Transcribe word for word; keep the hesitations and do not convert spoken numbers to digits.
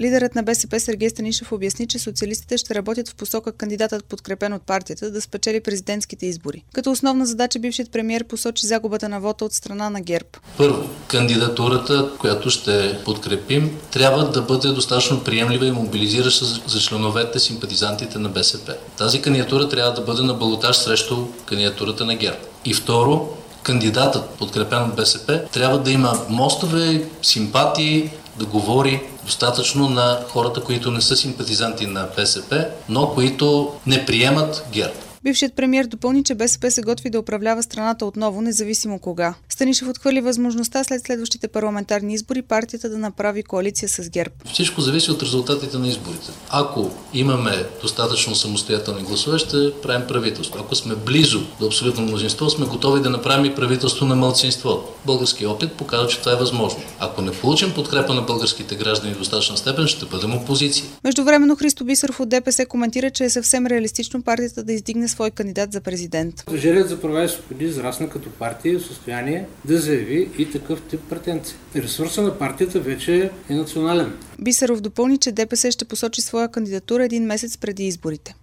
Лидерът на БСП Сергей Станишев обясни, че социалистите ще работят в посока кандидатът, подкрепен от партията, да спечели президентските избори. Като основна задача бившият премиер посочи загубата на вота от страна на ГЕРБ. Първо, кандидатурата, която ще подкрепим, трябва да бъде достатъчно приемлива и мобилизираща за членовете, симпатизантите на БСП. Тази кандидатура трябва да бъде на балотаж срещу кандидатурата на ГЕРБ. И второ, кандидатът, подкрепен от БСП, трябва да има мостове, симпатии, да говори достатъчно на хората, които не са симпатизанти на БСП, но които не приемат ГЕРБ. Бившият премиер допълни, че БСП се готви да управлява страната отново, независимо кога. Станишев отхвърли възможността след следващите парламентарни избори партията да направи коалиция с ГЕРБ. Всичко зависи от резултатите на изборите. Ако имаме достатъчно самостоятелни гласове, ще правим правителство. Ако сме близо до абсолютно мнозинство, сме готови да направим и правителство на малцинството. Българският опит показва, че това е възможно. Ако не получим подкрепа на българските граждани в достатъчна степен, ще бъдем опозиция. Междувременно Христо Бисеров от ДПС коментира, че е съвсем реалистично партията да издигне свой кандидат за президент. Движението за права и свободи израсна като партия в състояние да заяви и такъв тип претенции. Ресурсът на партията вече е национален. Бисеров допълни, че ДПС ще посочи своя кандидатура един месец преди изборите.